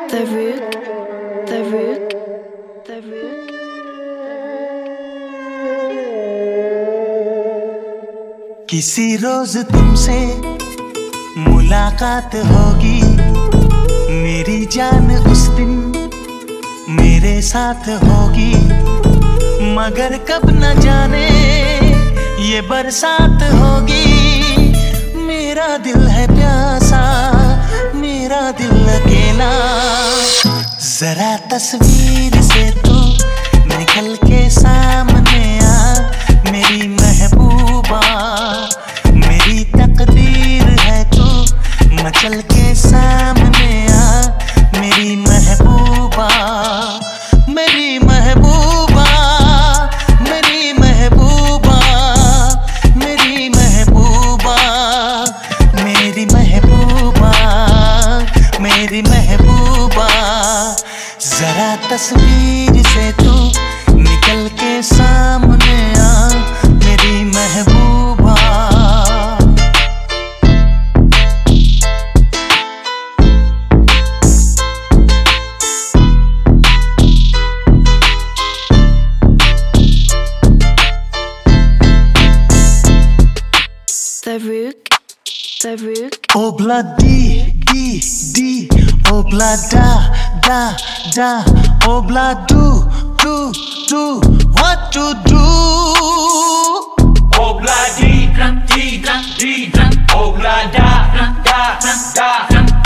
Farouk, Farouk, Farouk. किसी रोज तुमसे मुलाकात होगी, मेरी जान उस दिन मेरे साथ होगी, मगर कब न जाने ये बरसात होगी। मेरा दिल है प्यासा, मेरा दिल अकेला, जरा तस्वीर से तू निकल के सामने आ मेरी महबूबा। मेरी तकदीर है तू मचल के सामने आ मेरी महबूबा। मेरी महबूबा, मेरी महबूबा, मेरी महबूबा, मेरी महबूबा, मेरी महबूबा। जरा तस्वीर से तू निकल के सामने आ मेरी महबूबा। Farouk, Farouk. Obla di, obla da, obla do, what to do? Obla di, obla da,